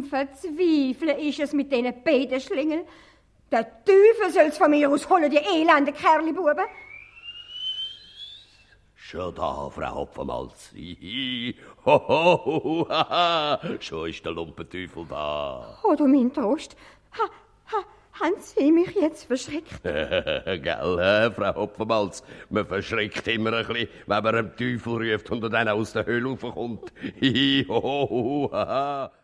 Verzweifeln ist es mit diesen beiden Schlingeln. Der Teufel soll's von mir aus holen, die elenden Kerlibuben. Schon da, Frau Hopfenmalz. Hoho, haha, schon ist der Lumpenteufel da. Oh, du mein Trost. Haben Sie mich jetzt verschreckt? Gell, Frau Hopfenmalz, man verschreckt immer ein bisschen, wenn man einen Teufel ruft und er dann aus der Höhle raufkommt. Hoho, haha.